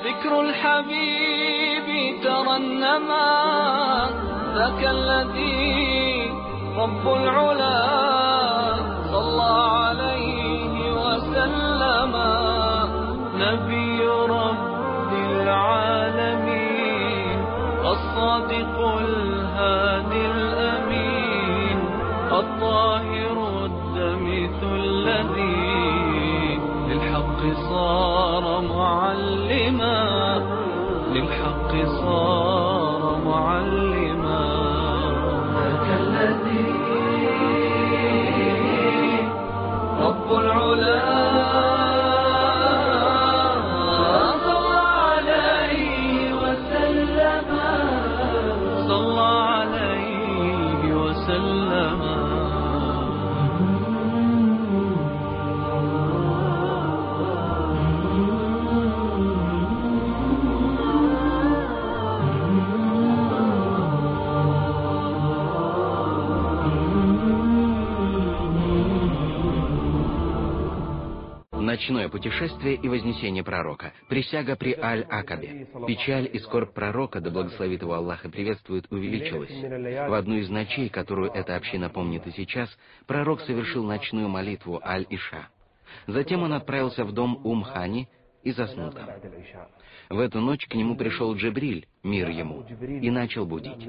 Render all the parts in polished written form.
ذكر الحبيب ترنما ذاك الذي رب العلا صلى عليه وسلم نبي رب العالمين الصادق الهادي الأمين الطاهر الدمث الذي للحق صار معلما للحق صار معلما ذاك الذي رب العلا صلى عليه وسلم صلى عليه وسلم. Ночное путешествие и вознесение пророка. Присяга при Аль-Акабе. Печаль и скорбь пророка, да благословит его Аллах и приветствует, увеличилась. В одну из ночей, которую эта община помнит и сейчас, пророк совершил ночную молитву Аль-Иша. Затем он отправился в дом Хани и заснул там. В эту ночь к нему пришел Джибриль, мир ему, и начал будить.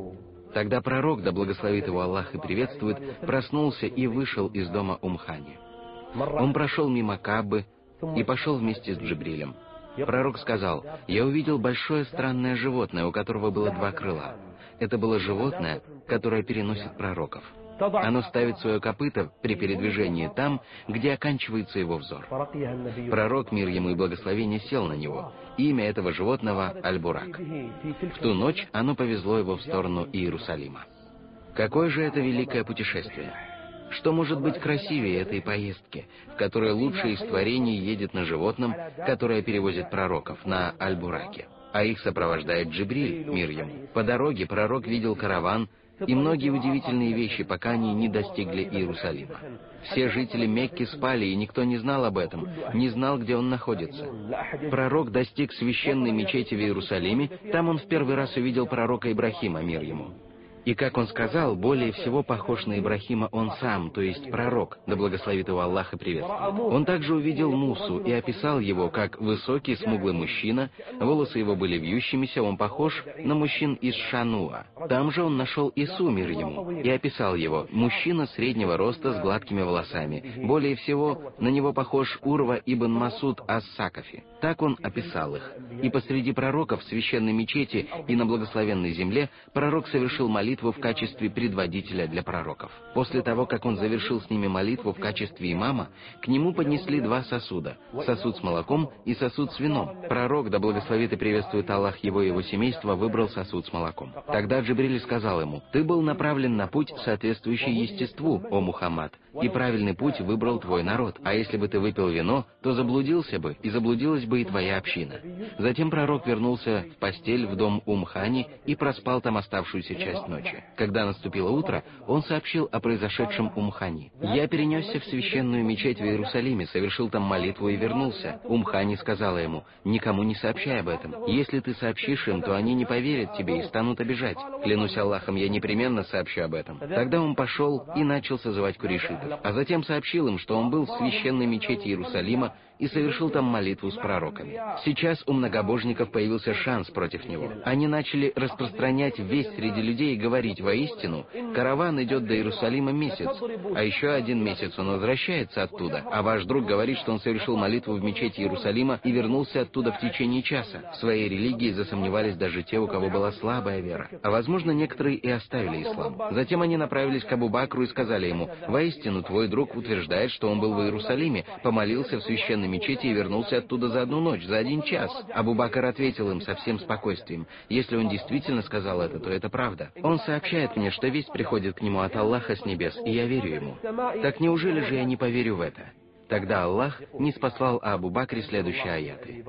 Тогда пророк, да благословит его Аллах и приветствует, проснулся и вышел из дома Хани. Он прошел мимо Каббы и пошел вместе с Джибрилем. Пророк сказал: «Я увидел большое странное животное, у которого было 2 крыла. Это было животное, которое переносит пророков. Оно ставит свое копыто при передвижении там, где оканчивается его взор». Пророк, мир ему и благословение, сел на него. Имя этого животного — Аль-Бурак. В ту ночь оно повезло его в сторону Иерусалима. Какое же это великое путешествие! Что может быть красивее этой поездки, в которой лучшее из творений едет на животном, которое перевозит пророков, на Аль-Бураке, а их сопровождает Джибриль, мир ему. По дороге пророк видел караван и многие удивительные вещи, пока они не достигли Иерусалима. Все жители Мекки спали, и никто не знал об этом, не знал, где он находится. Пророк достиг священной мечети в Иерусалиме, там он в первый раз увидел пророка Ибрахима, мир ему. И, как он сказал, более всего похож на Ибрахима он сам, то есть пророк, да благословит его Аллах и приветствует. Он также увидел Мусу и описал его как высокий, смуглый мужчина, волосы его были вьющимися, он похож на мужчин из Шануа. Там же он нашел Ису, мир ему, и описал его: мужчина среднего роста с гладкими волосами. Более всего на него похож Урва ибн Масуд ас-Сакафи. Так он описал их. И посреди пророков в священной мечети и на благословенной земле пророк совершил молитву в качестве предводителя для пророков. После того, как он завершил с ними молитву в качестве имама, к нему поднесли 2 сосуда, сосуд с молоком и сосуд с вином. Пророк, да благословит и приветствует Аллах его и его семейство, выбрал сосуд с молоком. Тогда Джибриль сказал ему: «Ты был направлен на путь, соответствующий естеству, о Мухаммад, и правильный путь выбрал твой народ, а если бы ты выпил вино, то заблудился бы, и заблудилась бы и твоя община». Затем пророк вернулся в постель в дом Хани и проспал там оставшуюся часть ночи. Когда наступило утро, он сообщил о произошедшем Хани. «Я перенесся в священную мечеть в Иерусалиме, совершил там молитву и вернулся». Хани сказала ему: «Никому не сообщай об этом. Если ты сообщишь им, то они не поверят тебе и станут обижать. Клянусь Аллахом, я непременно сообщу об этом». Тогда он пошел и начал созывать курешитов, а затем сообщил им, что он был в священной мечети Иерусалима и совершил там молитву с пророками. Сейчас у многобожников появился шанс против него. Они начали распространять весть среди людей и говорить: воистину, караван идет до Иерусалима месяц, а еще 1 месяц он возвращается оттуда, а ваш друг говорит, что он совершил молитву в мечети Иерусалима и вернулся оттуда в течение часа. В своей религии засомневались даже те, у кого была слабая вера, а возможно, некоторые и оставили ислам. Затем они направились к Абу Бакру и сказали ему: воистину, твой друг утверждает, что он был в Иерусалиме, помолился в священной мечети и вернулся оттуда за 1 ночь, за 1 час. Абу Бакр ответил им со всем спокойствием: если он действительно сказал это, то это правда. Он сообщает мне, что весть приходит к нему от Аллаха с небес, и я верю ему. Так неужели же я не поверю в это? Тогда Аллах ниспослал о Абу Бакре следующие аяты.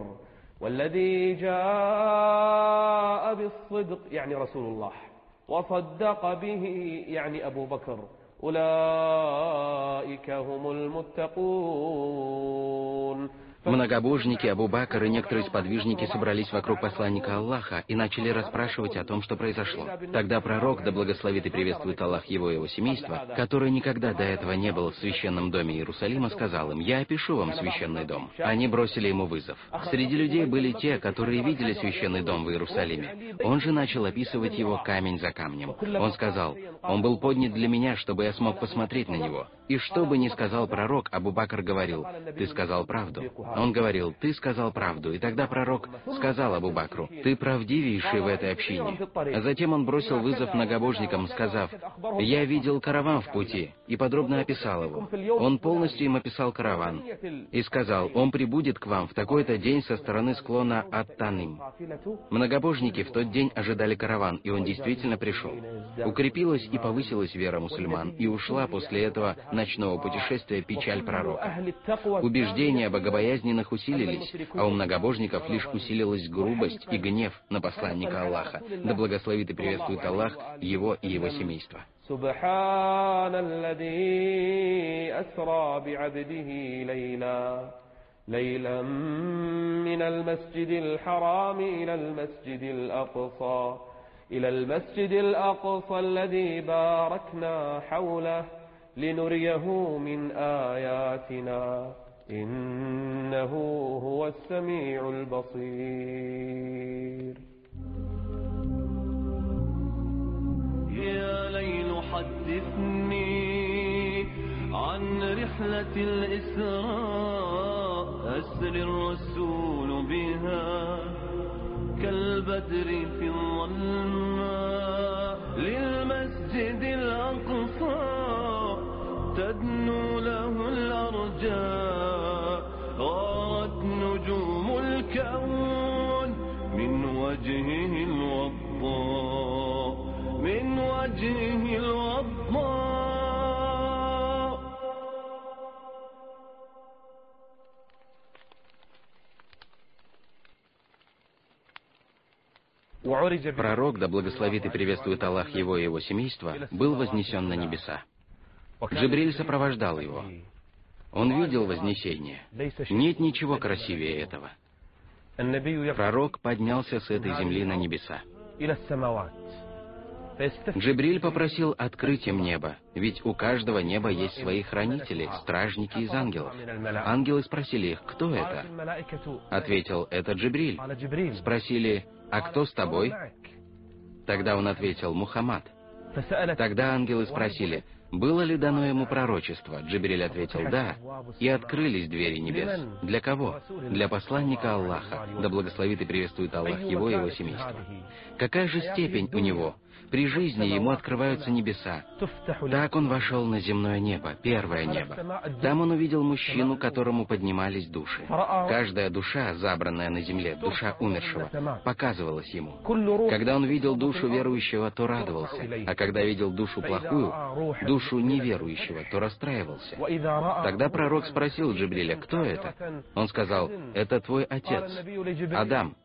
والذي جاء بالصدق يعني رسول الله وصدق به يعني أبو بكر أولئك هم المتقون Многобожники, Абу Бакр и некоторые сподвижники собрались вокруг посланника Аллаха и начали расспрашивать о том, что произошло. Тогда пророк, да благословит и приветствует Аллах его и его семейство, который никогда до этого не был в священном доме Иерусалима, сказал им: «Я опишу вам священный дом». Они бросили ему вызов. Среди людей были те, которые видели священный дом в Иерусалиме. Он же начал описывать его камень за камнем. Он сказал: «Он был поднят для меня, чтобы я смог посмотреть на него». И что бы ни сказал пророк, Абу Бакр говорил: «Ты сказал правду». Он говорил: «Ты сказал правду». И тогда пророк сказал Абу Бакру: «Ты правдивейший в этой общине». А затем он бросил вызов многобожникам, сказав: «Я видел караван в пути», и подробно описал его. Он полностью им описал караван и сказал: «Он прибудет к вам в такой-то день со стороны склона Ат-Таным». Многобожники в тот день ожидали караван, и он действительно пришел. Укрепилась и повысилась вера мусульман, и ушла после этого ночного путешествия печаль пророка. Убеждения богобоязненных усилились, а у многобожников лишь усилилась грубость и гнев на посланника Аллаха, да благословит и приветствует Аллах его и его семейство. ليلا من المسجد الحرام إلى المسجد الأقصى الذي باركنا حوله لنريه من آياتنا إنه هو السميع البصير. يا ليل حدثني عن رحلة الإسراء أسر الرسول بها كالبدر في الظلماء للمسجد الأقصى تدنو له الأرجاء غارت نجوم الكون من وجهه الوضاء من وجهه الوضاء. Пророк, да благословит и приветствует Аллах его и его семейство, был вознесен на небеса. Джибриль сопровождал его. Он видел вознесение. Нет ничего красивее этого. Пророк поднялся с этой земли на небеса. Джибриль попросил открыть им небо, ведь у каждого неба есть свои хранители, стражники из ангелов. Ангелы спросили их: «Кто это?» Ответил: «Это Джибриль». Спросили: «А кто с тобой?» Тогда он ответил: «Мухаммад». Тогда ангелы спросили: «Было ли дано ему пророчество?» Джибриль ответил: «Да». И открылись двери небес. Для кого? Для посланника Аллаха, да благословит и приветствует Аллах его и его семейство. Какая же степень у него? При жизни ему открываются небеса. Так он вошел на земное небо, первое небо. Там он увидел мужчину, которому поднимались души. Каждая душа, забранная на земле, душа умершего, показывалась ему. Когда он видел душу верующего, то радовался, а когда видел душу плохую, душу неверующего, то расстраивался. Тогда пророк спросил Джибриля: «Кто это?» Он сказал: «Это твой отец, Адам».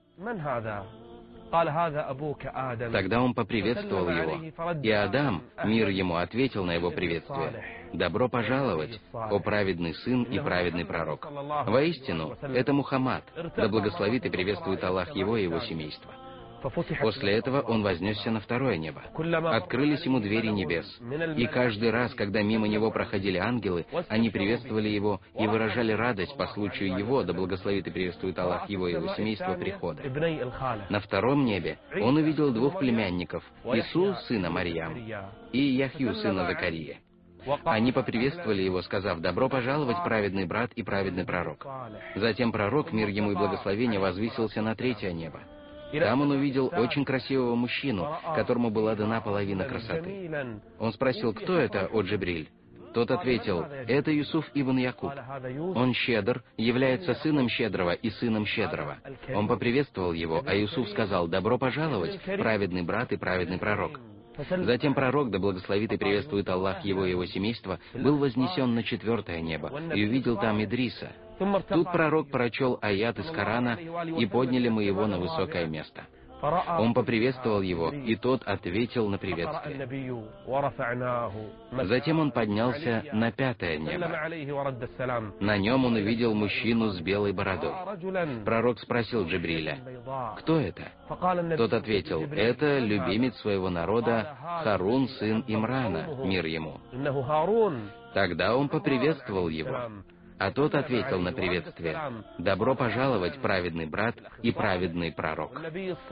Тогда он поприветствовал его, и Адам, мир ему, ответил на его приветствие: «Добро пожаловать, о праведный сын и праведный пророк». Воистину, это Мухаммад, да благословит и приветствует Аллах его и его семейство. После этого он вознесся на второе небо. Открылись ему двери небес, и каждый раз, когда мимо него проходили ангелы, они приветствовали его и выражали радость по случаю его, да благословит и приветствует Аллах его и его семейство, прихода. На втором небе он увидел двух племянников: Ису, сына Марьям, и Яхью, сына Закария. Они поприветствовали его, сказав: «Добро пожаловать, праведный брат и праведный пророк». Затем пророк, мир ему и благословение, возвысился на третье небо. Там он увидел очень красивого мужчину, которому была дана половина красоты. Он спросил: «Кто это, о Джибриль?» Тот ответил: «Это Юсуф ибн Якуб. Он щедр, является сыном щедрого и сыном щедрого». Он поприветствовал его, а Юсуф сказал: «Добро пожаловать, праведный брат и праведный пророк». Затем пророк, да благословит и приветствует Аллах его и его семейство, был вознесен на четвертое небо и увидел там Идриса. Тут пророк прочел аят из Корана, и подняли мы его на высокое место. Он поприветствовал его, и тот ответил на приветствие. Затем он поднялся на 5-е небо. На нем он увидел мужчину с белой бородой. Пророк спросил Джибриля: «Кто это?» Тот ответил: «Это любимец своего народа Харун, сын Имрана, мир ему». Тогда он поприветствовал его. А тот ответил на приветствие: «Добро пожаловать, праведный брат и праведный пророк».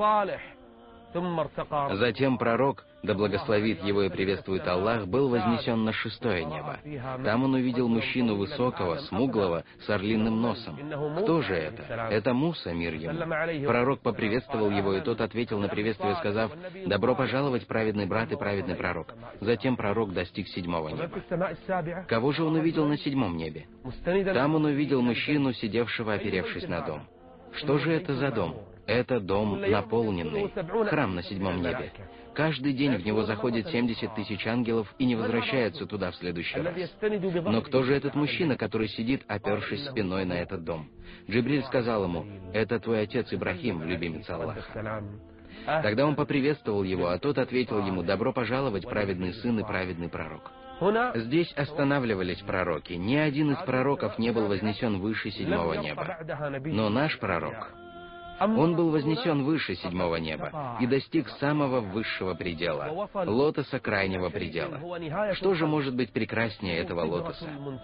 Затем пророк, да благословит его и приветствует Аллах, был вознесен на 6-е небо. Там он увидел мужчину высокого, смуглого, с орлиным носом. Кто же это? Это Муса, мир ему. Пророк поприветствовал его, и тот ответил на приветствие, сказав: «Добро пожаловать, праведный брат и праведный пророк». Затем пророк достиг 7-го неба. Кого же он увидел на 7-м небе? Там он увидел мужчину, сидевшего, оперевшись на дом. Что же это за дом? Это дом наполненный, храм на 7-м небе. Каждый день в него заходит 70 тысяч ангелов и не возвращаются туда в следующий раз. Но кто же этот мужчина, который сидит, опершись спиной на этот дом? Джибриль сказал ему: «Это твой отец Ибрахим, любимец Аллаха». Тогда он поприветствовал его, а тот ответил ему: «Добро пожаловать, праведный сын и праведный пророк». Здесь останавливались пророки. Ни один из пророков не был вознесен выше 7-го неба. Но наш пророк, он был вознесен выше 7-го неба и достиг самого высшего предела, лотоса крайнего предела. Что же может быть прекраснее этого лотоса?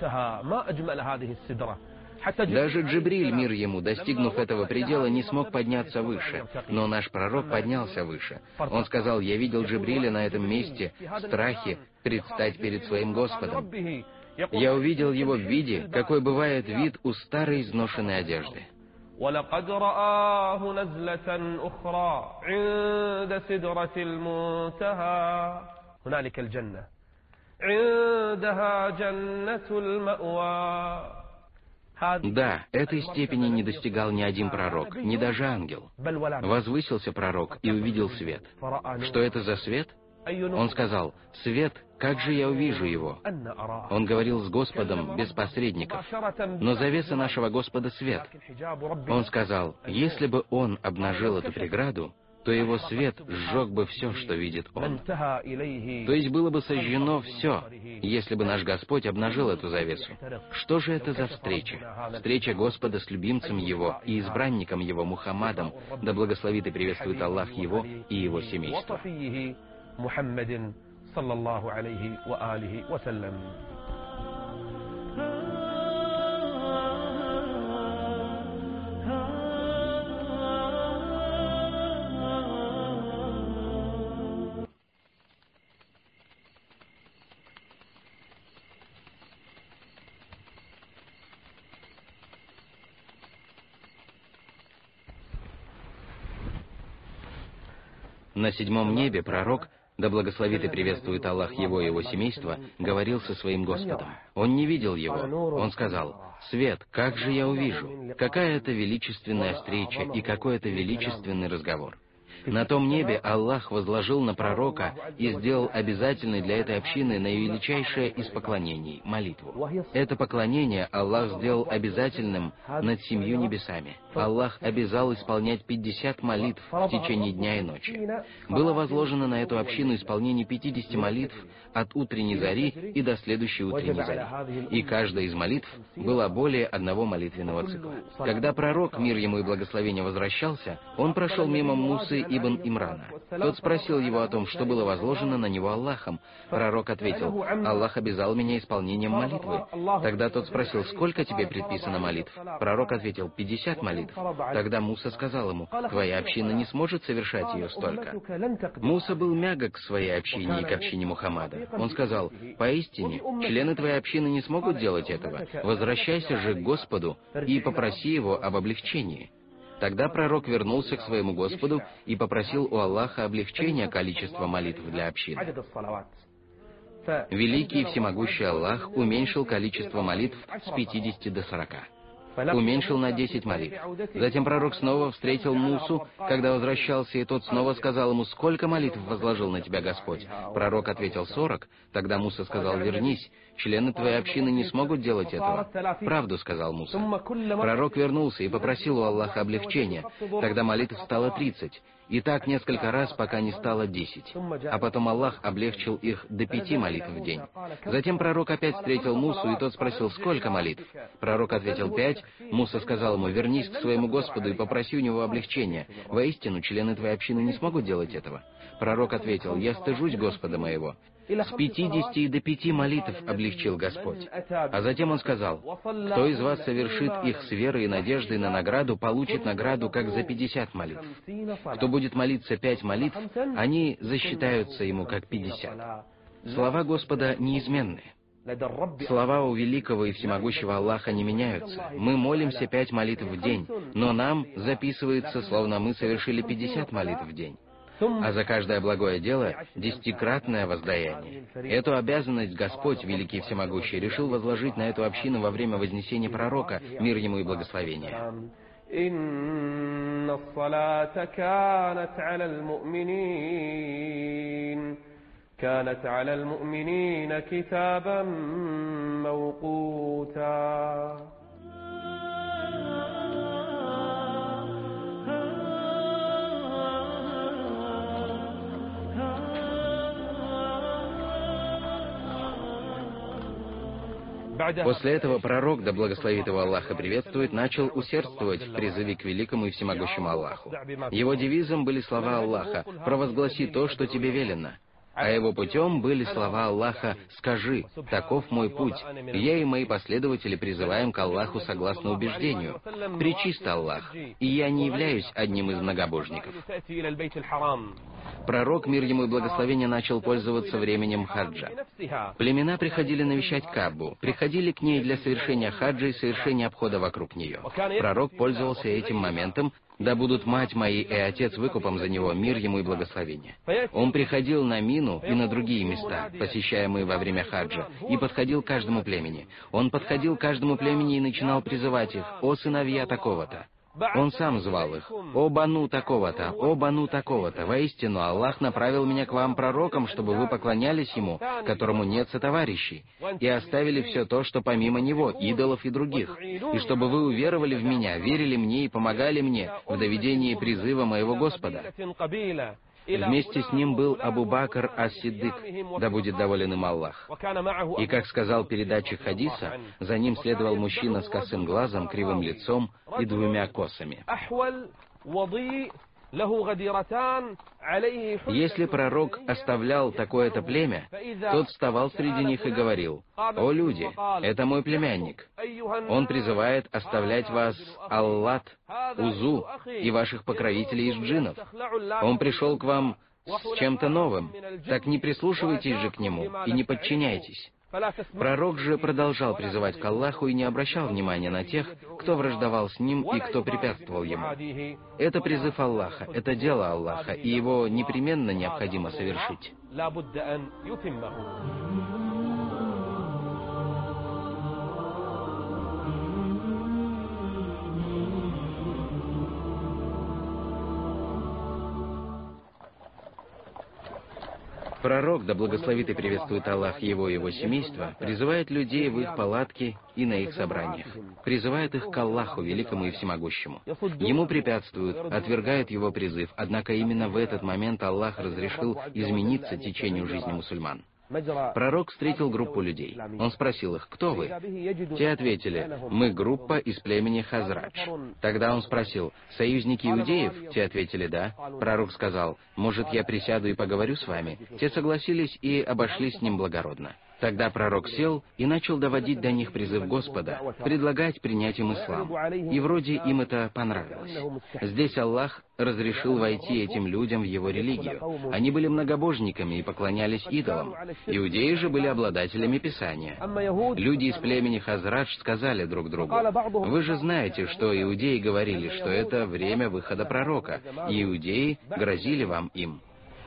Даже Джибриль, мир ему, достигнув этого предела, не смог подняться выше, но наш пророк поднялся выше. Он сказал: «Я видел Джибриля на этом месте, в страхе предстать перед своим Господом. Я увидел его в виде, какой бывает вид у старой изношенной одежды». ولقد رآه نزلة أخرى عند سدرة المنتهى هنالك الجنة عندها جنة المأوى. Да, этой степени не достигал ни один пророк, ни даже ангел. Возвысился пророк и увидел свет. Что это за свет? Он сказал: «Свет, как же я увижу его?» Он говорил с Господом без посредников. Но завеса нашего Господа — свет. Он сказал: «Если бы он обнажил эту преграду, то его свет сжег бы все, что видит он». То есть было бы сожжено все, если бы наш Господь обнажил эту завесу. Что же это за встреча? Встреча Господа с любимцем Его и избранником Его Мухаммадом, да благословит и приветствует Аллах его и его семейство. محمد صلى الله عليه وآله وسلم. На 7-м небе пророк, да благословит и приветствует Аллах его и его семейство, говорил со своим Господом. Он не видел его. Он сказал: «Свет, как же я увижу? Какая это величественная встреча и какой это величественный разговор». На том небе Аллах возложил на пророка и сделал обязательной для этой общины наивеличайшее из поклонений — молитву. Это поклонение Аллах сделал обязательным над 7 небесами. Аллах обязал исполнять 50 молитв в течение дня и ночи. Было возложено на эту общину исполнение 50 молитв от утренней зари и до следующей утренней зари. И каждая из молитв была более одного молитвенного цикла. Когда пророк, мир ему и благословение, возвращался, он прошел мимо Мусы ибн Имрана. Тот спросил его о том, что было возложено на него Аллахом. Пророк ответил: «Аллах обязал меня исполнением молитвы». Тогда тот спросил: «Сколько тебе предписано молитв?» Пророк ответил: 50 молитв. Тогда Муса сказал ему: «Твоя община не сможет совершать ее столько». Муса был мягок к своей общине и к общине Мухаммада. Он сказал: «Поистине, члены твоей общины не смогут делать этого. Возвращайся же к Господу и попроси его об облегчении». Тогда пророк вернулся к своему Господу и попросил у Аллаха облегчения количества молитв для общины. Великий и всемогущий Аллах уменьшил количество молитв с 50 до 40. уменьшил на 10 молитв. Затем пророк снова встретил Мусу, когда возвращался, и тот снова сказал ему: «Сколько молитв возложил на тебя Господь?» Пророк ответил: 40. Тогда Муса сказал: «Вернись, члены твоей общины не смогут делать этого». «Правду», — сказал Муса. Пророк вернулся и попросил у Аллаха облегчения. Тогда молитв стало 30. И так несколько раз, пока не стало 10. А потом Аллах облегчил их до 5 молитв в день. Затем пророк опять встретил Мусу, и тот спросил: «Сколько молитв?» Пророк ответил: 5. Муса сказал ему: «Вернись к своему Господу и попроси у него облегчения. Воистину, члены твоей общины не смогут делать этого». Пророк ответил: «Я стыжусь Господа моего». С 50 и до 5 молитв облегчил Господь. А затем он сказал: «Кто из вас совершит их с верой и надеждой на награду, получит награду, как за 50 молитв. Кто будет молиться 5 молитв, они засчитаются ему, как 50». Слова Господа неизменны. Слова у великого и всемогущего Аллаха не меняются. Мы молимся 5 молитв в день, но нам записывается, словно мы совершили 50 молитв в день. А за каждое благое дело 10-кратное воздаяние. Эту обязанность Господь, великий и всемогущий, решил возложить на эту общину во время вознесения пророка, мир ему и благословение. كانت على المؤمنين كتابا موقوتا. После этого пророк, да благословит его Аллах и приветствует, начал усердствовать в призыве к великому и всемогущему Аллаху. Его девизом были слова Аллаха: «Провозгласи то, что тебе велено». А его путем были слова Аллаха: «Скажи, таков мой путь, я и мои последователи призываем к Аллаху согласно убеждению. Пречист Аллах, и я не являюсь одним из многобожников». Пророк, мир ему и благословение, начал пользоваться временем хаджа. Племена приходили навещать Каабу, приходили к ней для совершения хаджа и совершения обхода вокруг нее. Пророк пользовался этим моментом: «Да будут мать мои и отец выкупом за него, мир ему и благословение». Он приходил на Мину и на другие места, посещаемые во время хаджа, и подходил к каждому племени. Он подходил к каждому племени и начинал призывать их: «О сыновья такого-то». Он сам звал их: «О бану такого-то, о бану такого-то, воистину Аллах направил меня к вам пророком, чтобы вы поклонялись ему, которому нет сотоварищей, и оставили все то, что помимо него, идолов и других, и чтобы вы уверовали в меня, верили мне и помогали мне в доведении призыва моего Господа». Вместе с ним был Абу Бакр ас-Сиддик, да будет доволен им Аллах. И, как сказал передатчик хадиса, за ним следовал мужчина с косым глазом, кривым лицом и 2 косами. Если пророк оставлял такое-то племя, тот вставал среди них и говорил: «О люди, это мой племянник. Он призывает оставлять вас Аллат, Узу и ваших покровителей из джиннов. Он пришел к вам с чем-то новым, так не прислушивайтесь же к нему и не подчиняйтесь». Пророк же продолжал призывать к Аллаху и не обращал внимания на тех, кто враждовал с ним и кто препятствовал ему. Это призыв Аллаха, это дело Аллаха, и его непременно необходимо совершить. Пророк, да благословит и приветствует Аллах его и его семейство, призывает людей в их палатки и на их собраниях, призывает их к Аллаху, великому и всемогущему. Ему препятствуют, отвергают его призыв, однако именно в этот момент Аллах разрешил измениться течению жизни мусульман. Пророк встретил группу людей. Он спросил их: «Кто вы?» Те ответили: «Мы группа из племени Хазрадж». Тогда он спросил: «Союзники иудеев?» Те ответили: «Да». Пророк сказал: «Может, я присяду и поговорю с вами?» Те согласились и обошлись с ним благородно. Тогда пророк сел и начал доводить до них призыв Господа, предлагать принять им ислам. И вроде им это понравилось. Здесь Аллах разрешил войти этим людям в его религию. Они были многобожниками и поклонялись идолам. Иудеи же были обладателями Писания. Люди из племени Хазрадж сказали друг другу: «Вы же знаете, что иудеи говорили, что это время выхода пророка, и иудеи грозили вам им».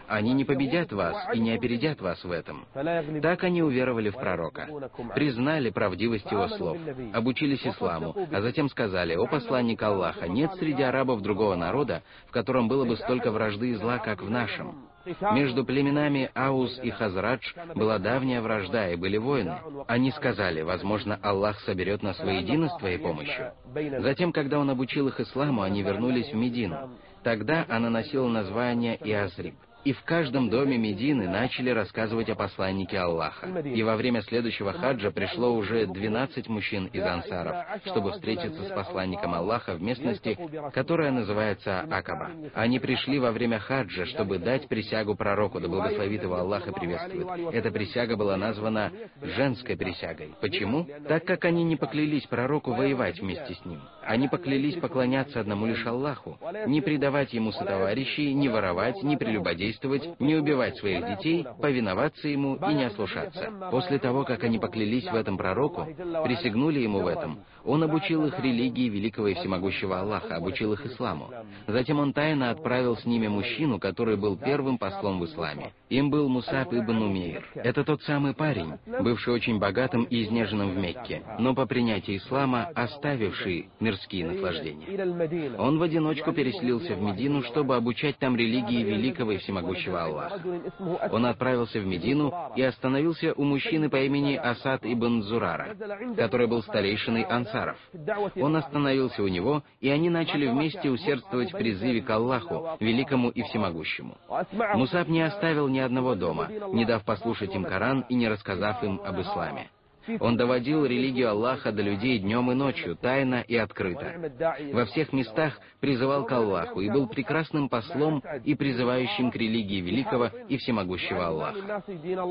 Они не победят вас и не опередят вас в этом. Так они уверовали в пророка, признали правдивость его слов, обучились исламу, а затем сказали: «О посланник Аллаха, нет среди арабов другого народа, в котором было бы столько вражды и зла, как в нашем». Между племенами Аус и Хазрадж была давняя вражда, и были войны. Они сказали: «Возможно, Аллах соберет нас воедино с твоей помощью». Затем, когда он обучил их исламу, они вернулись в Медину. Тогда она носила название Иазриб. И в каждом доме Медины начали рассказывать о посланнике Аллаха. И во время следующего хаджа пришло уже 12 мужчин из ансаров, чтобы встретиться с посланником Аллаха в местности, которая называется Акаба. Они пришли во время хаджа, чтобы дать присягу пророку, да благословит его Аллах и приветствует. Эта присяга была названа женской присягой. Почему? Так как они не поклялись пророку воевать вместе с ним. Они поклялись поклоняться одному лишь Аллаху, не предавать ему сотоварищей, не воровать, не прелюбодействовать, не убивать своих детей, повиноваться ему и не ослушаться. После того, как они поклялись в этом пророку, присягнули ему в этом, он обучил их религии великого и всемогущего Аллаха, обучил их исламу. Затем он тайно отправил с ними мужчину, который был первым послом в исламе. Им был Мусаб ибн Умейр. Это тот самый парень, бывший очень богатым и изнеженным в Мекке, но по принятии ислама оставивший мирские наслаждения. Он в одиночку переселился в Медину, чтобы обучать там религии великого и всемогущего Аллаха. Он отправился в Медину и остановился у мужчины по имени Асад ибн Зурара, который был старейшиной ансаров. Он остановился у него, и они начали вместе усердствовать в призыве к Аллаху, великому и всемогущему. Мусаб не оставил ни одного дома, не дав послушать им Коран и не рассказав им об исламе. Он доводил религию Аллаха до людей днем и ночью, тайно и открыто. Во всех местах призывал к Аллаху и был прекрасным послом и призывающим к религии великого и всемогущего Аллаха.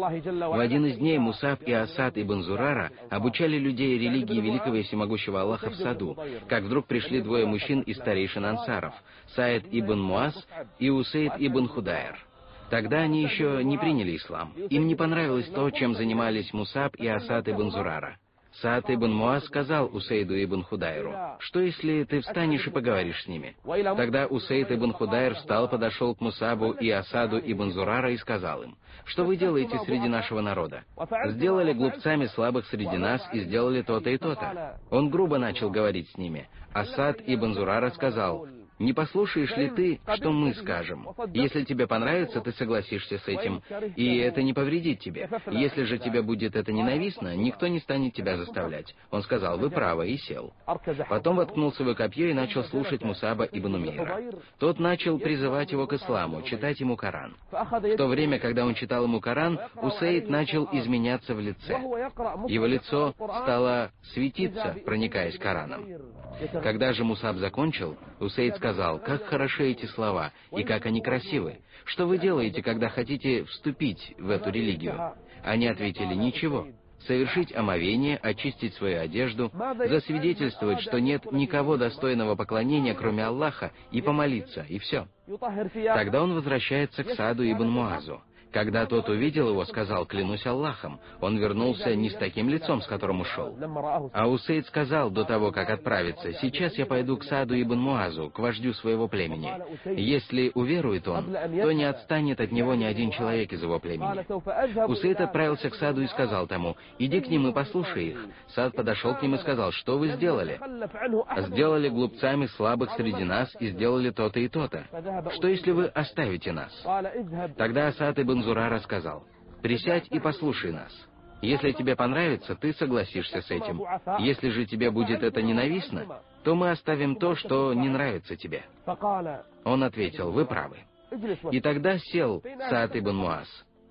В один из дней Мусаб и Асад ибн Зурара обучали людей религии великого и всемогущего Аллаха в саду, как вдруг пришли двое мужчин из старейшин ансаров, Саид ибн Муаз и Усейд ибн Худайр. Тогда они еще не приняли ислам. Им не понравилось то, чем занимались Мусаб и Асад ибн Зурара. Саад ибн Муаз сказал Усейду ибн Худайру: «Что, если ты встанешь и поговоришь с ними?» Тогда Усейд ибн Худайр встал, подошел к Мусабу и Асаду ибн Зурара и сказал им: «Что вы делаете среди нашего народа? Сделали глупцами слабых среди нас и сделали то-то и то-то». Он грубо начал говорить с ними. Асад ибн Зурара сказал: «Не послушаешь ли ты, что мы скажем? Если тебе понравится, ты согласишься с этим, и это не повредит тебе. Если же тебе будет это ненавистно, никто не станет тебя заставлять». Он сказал: «Вы правы», и сел. Потом воткнул свое копье и начал слушать Мусаба ибн Умейра. Тот начал призывать его к исламу, читать ему Коран. В то время, когда он читал ему Коран, Усейд начал изменяться в лице. Его лицо стало светиться, проникаясь Кораном. Когда же Мусаб закончил, Усейд сказал: «Как хороши эти слова, и как они красивы! Что вы делаете, когда хотите вступить в эту религию?» Они ответили: «Ничего. Совершить омовение, очистить свою одежду, засвидетельствовать, что нет никого достойного поклонения, кроме Аллаха, и помолиться, и все». Тогда он возвращается к Сааду ибн Муазу. Когда тот увидел его, сказал: «Клянусь Аллахом, он вернулся не с таким лицом, с которым ушел». А Усейд сказал до того, как отправиться: «Сейчас я пойду к Сааду ибн Муазу, к вождю своего племени. Если уверует он, то не отстанет от него ни один человек из его племени». Усейд отправился к Сааду и сказал тому: «Иди к ним и послушай их». Саад подошел к ним и сказал: «Что вы сделали?» «Сделали глупцами слабых среди нас и сделали то-то и то-то. Что, если вы оставите нас?» Тогда Асад ибн Зурара сказал: «Присядь и послушай нас. Если тебе понравится, ты согласишься с этим. Если же тебе будет это ненавистно, то мы оставим то, что не нравится тебе». Он ответил: «Вы правы». И тогда сел Саад ибн Муаз.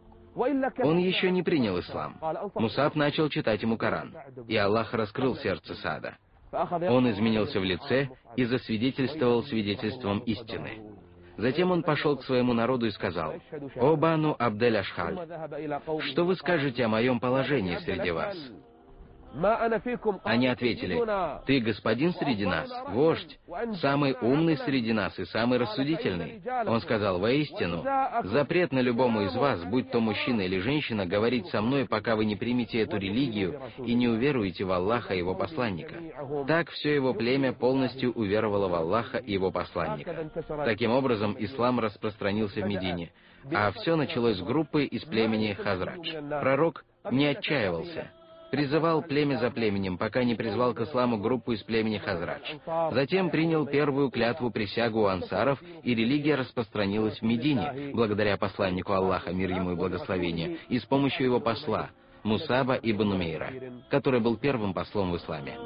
Он еще не принял ислам. Мусаб начал читать ему Коран, и Аллах раскрыл сердце Саада. Он изменился в лице и засвидетельствовал свидетельством истины. Затем он пошел к своему народу и сказал: «О Бану Абдель-Ашхаль, что вы скажете о моем положении среди вас?» Они ответили: «Ты господин среди нас, вождь, самый умный среди нас и самый рассудительный». Он сказал: «Воистину, запрет на любому из вас, будь то мужчина или женщина, говорить со мной, пока вы не примете эту религию и не уверуете в Аллаха и Его посланника». Так все его племя полностью уверовало в Аллаха и Его посланника. Таким образом, ислам распространился в Медине, а все началось с группы из племени Хазрадж. Пророк не отчаивался. Призывал племя за племенем, пока не призвал к исламу группу из племени Хазрадж. Затем принял первую клятву-присягу у ансаров, и религия распространилась в Медине, благодаря посланнику Аллаха, мир ему и благословение, и с помощью его посла, Мусаба ибн Умейра, который был первым послом в исламе.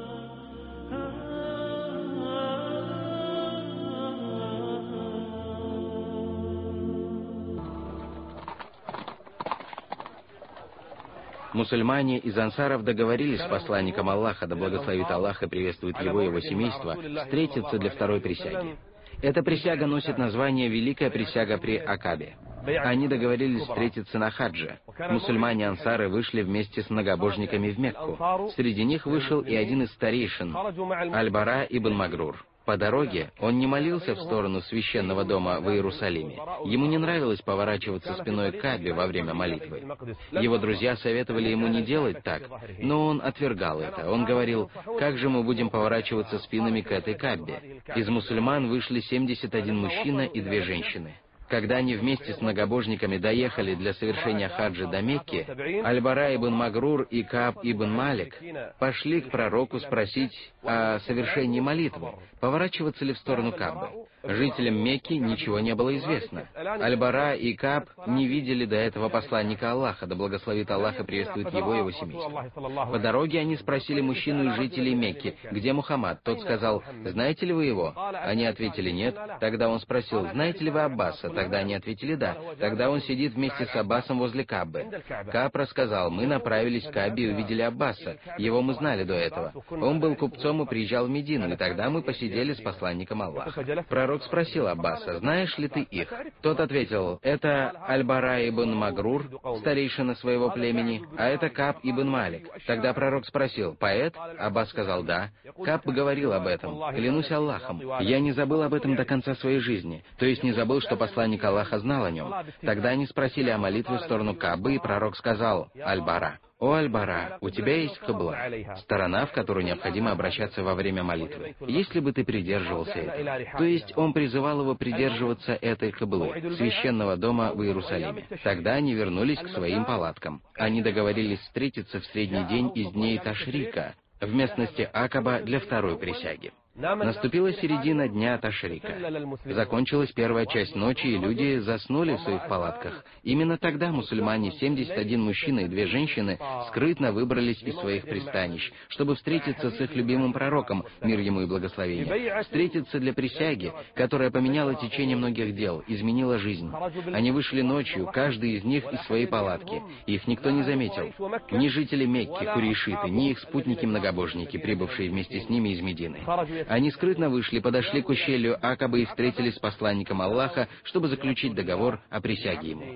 Мусульмане из ансаров договорились с посланником Аллаха, да благословит Аллах и приветствует его и его семейство, встретиться для второй присяги. Эта присяга носит название «Великая присяга при Акабе». Они договорились встретиться на хадже. Мусульмане-ансары вышли вместе с многобожниками в Мекку. Среди них вышел и один из старейшин, Аль-Бара ибн Магрур. По дороге он не молился в сторону священного дома в Иерусалиме. Ему не нравилось поворачиваться спиной к Каабе во время молитвы. Его друзья советовали ему не делать так, но он отвергал это. Он говорил: «Как же мы будем поворачиваться спинами к этой Каабе?» Из мусульман вышли 71 мужчина и 2 женщины. Когда они вместе с многобожниками доехали для совершения хаджа до Мекки, Аль-Бара ибн Магрур и Кааб ибн Малик пошли к пророку спросить о совершении молитвы, поворачиваться ли в сторону Каабы. Жителям Мекки ничего не было известно. Аль-Бара и Кааб не видели до этого посланника Аллаха, да благословит Аллах и приветствует его и его семейство. По дороге они спросили мужчину из жителей Мекки: «Где Мухаммад?» Тот сказал: «Знаете ли вы его?» Они ответили: «Нет». Тогда он спросил: «Знаете ли вы Аббаса?» Тогда они ответили: «Да». Тогда он сидит вместе с Аббасом возле Каабы. Кааб рассказал: «Мы направились к Каабе и увидели Аббаса. Его мы знали до этого. Он был купцом и приезжал в Медину, и тогда мы посидели с посланником Аллаха». Пророк спросил Аббаса: «Знаешь ли ты их?» Тот ответил: «Это Аль-Бара ибн Магрур, старейшина своего племени, а это Кааб ибн Малик». Тогда пророк спросил: «Поэт?» Аббас сказал: «Да». Кааб говорил об этом: «Клянусь Аллахом, я не забыл об этом до конца своей жизни», то есть не забыл, что посланник Аллаха знал о нем. Тогда они спросили о молитве в сторону Каабы, и пророк сказал: «Аль-Бара, о Аль-Бара, у тебя есть кыбла, сторона, в которую необходимо обращаться во время молитвы, если бы ты придерживался этого». То есть он призывал его придерживаться этой кыблы, священного дома в Иерусалиме. Тогда они вернулись к своим палаткам. Они договорились встретиться в средний день из дней Ташрика, в местности Акаба, для второй присяги. Наступила середина дня Ташрика. Закончилась первая часть ночи, и люди заснули в своих палатках. Именно тогда мусульмане, 71 мужчина и 2 женщины, скрытно выбрались из своих пристанищ, чтобы встретиться с их любимым пророком, мир ему и благословение. Встретиться для присяги, которая поменяла течение многих дел, изменила жизнь. Они вышли ночью, каждый из них из своей палатки. Их никто не заметил. Ни жители Мекки, курейшиты, ни их спутники-многобожники, прибывшие вместе с ними из Медины. Они скрытно вышли, подошли к ущелью Акабы и встретились с посланником Аллаха, чтобы заключить договор о присяге ему.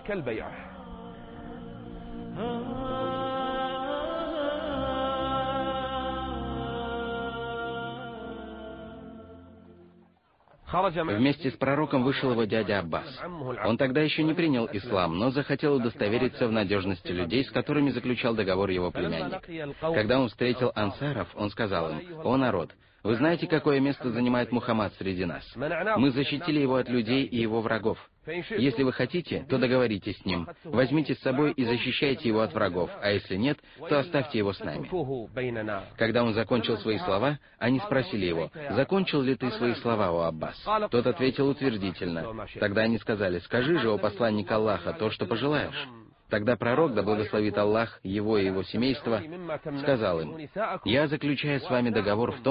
Вместе с пророком вышел его дядя Аббас. Он тогда еще не принял ислам, но захотел удостовериться в надежности людей, с которыми заключал договор его племянник. Когда он встретил ансаров, он сказал им: «О народ, вы знаете, какое место занимает Мухаммад среди нас? Мы защитили его от людей и его врагов. Если вы хотите, то договоритесь с ним, возьмите с собой и защищайте его от врагов, а если нет, то оставьте его с нами». Когда он закончил свои слова, они спросили его: «Закончил ли ты свои слова, о Аббас?» Тот ответил утвердительно. Тогда они сказали: «Скажи же, о посланник Аллаха, то, что пожелаешь». Тогда пророк, да благословит Аллах его и его семейство, сказал им: «Я заключаю с вами договор в том,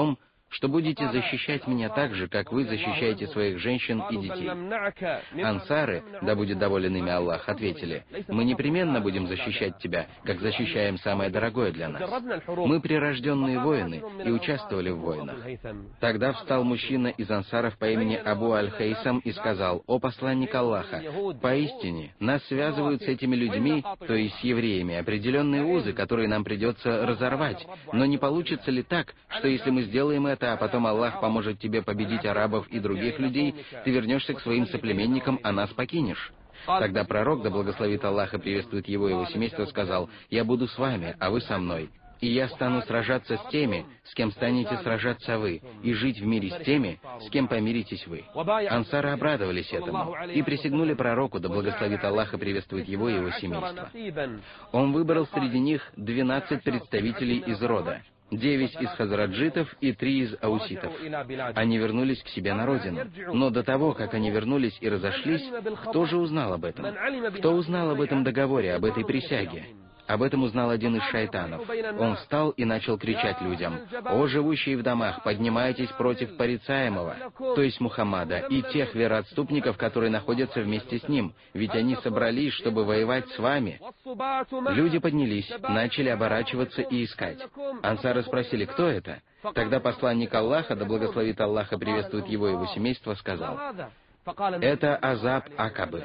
что будете защищать меня так же, как вы защищаете своих женщин и детей. Ансары, да будет доволен ими Аллах, ответили: мы непременно будем защищать тебя, как защищаем самое дорогое для нас. Мы прирожденные воины и участвовали в войнах. Тогда встал мужчина из ансаров по имени Абу Аль-Хайсам и сказал: о посланник Аллаха, поистине нас связывают с этими людьми, то есть с евреями, определенные узы, которые нам придется разорвать. Но не получится ли так, что если мы сделаем это, а потом Аллах поможет тебе победить арабов и других людей, ты вернешься к своим соплеменникам, а нас покинешь? Тогда пророк, да благословит Аллах и приветствует его и его семейство, сказал: я буду с вами, а вы со мной. И я стану сражаться с теми, с кем станете сражаться вы, и жить в мире с теми, с кем помиритесь вы. Ансары обрадовались этому и присягнули пророку, да благословит Аллах и приветствует его и его семейство. Он выбрал среди них 12 представителей из рода, 9 из хазраджитов и 3 из ауситов. Они вернулись к себе на родину. Но до того, как они вернулись и разошлись, кто же узнал об этом? Кто узнал об этом договоре, об этой присяге? Об этом узнал один из шайтанов. Он встал и начал кричать людям: «О, живущие в домах, поднимайтесь против порицаемого, то есть Мухаммада, и тех вероотступников, которые находятся вместе с ним, ведь они собрались, чтобы воевать с вами». Люди поднялись, начали оборачиваться и искать. Ансары спросили: кто это? Тогда посланник Аллаха, да благословит Аллаха, приветствует его и его семейство, сказал: это Азаб Акабы.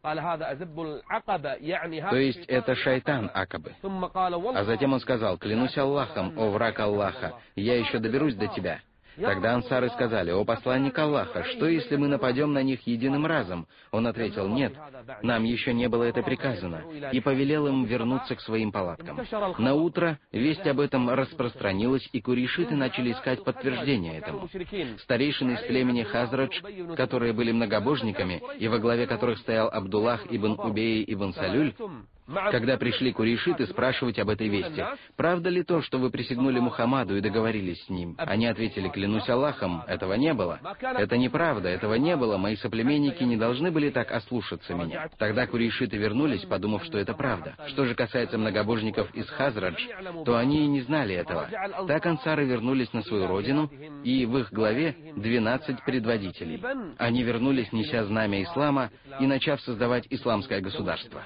То есть это шайтан Акабы. А затем он сказал: клянусь Аллахом, о враг Аллаха, я еще доберусь до тебя. Тогда ансары сказали: о посланник Аллаха, что если мы нападем на них единым разом? Он ответил: нет, нам еще не было это приказано, и повелел им вернуться к своим палаткам. На утро весть об этом распространилась, и курейшиты начали искать подтверждение этому. Старейшины из племени Хазрадж, которые были многобожниками, и во главе которых стоял Абдуллах ибн Убей ибн Салюль, когда пришли курейшиты спрашивать об этой вести: правда ли то, что вы присягнули Мухаммаду и договорились с ним? Они ответили: клянусь Аллахом, этого не было. Это неправда, этого не было, мои соплеменники не должны были так ослушаться меня. Тогда курейшиты вернулись, подумав, что это правда. Что же касается многобожников из Хазрадж, то они и не знали этого. Так ансары вернулись на свою родину, и в их главе 12 предводителей. Они вернулись, неся знамя ислама и начав создавать исламское государство.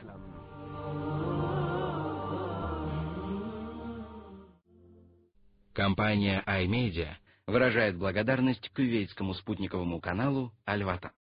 Компания iMedia выражает благодарность кувейтскому спутниковому каналу Аль-Ватан.